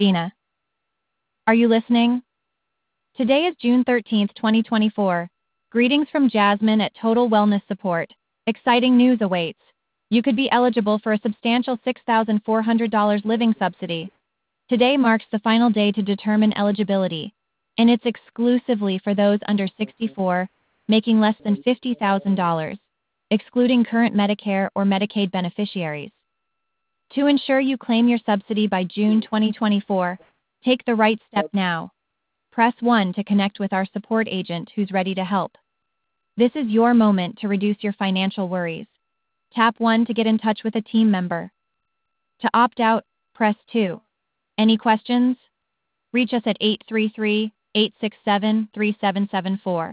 Bina. Are you listening? Today is June 13th, 2024. Greetings from Jasmine at Total Wellness Support. Exciting news awaits. You could be eligible for a substantial $6,400 living subsidy. Today marks the final day to determine eligibility, and it's exclusively for those under 64, making less than $50,000, excluding current Medicare or Medicaid beneficiaries. To ensure you claim your subsidy by June 2024, take the right step now. Press 1 to connect with our support agent who's ready to help. This is your moment to reduce your financial worries. Tap 1 to get in touch with a team member. To opt out, press 2. Any questions? Reach us at 833-867-3774.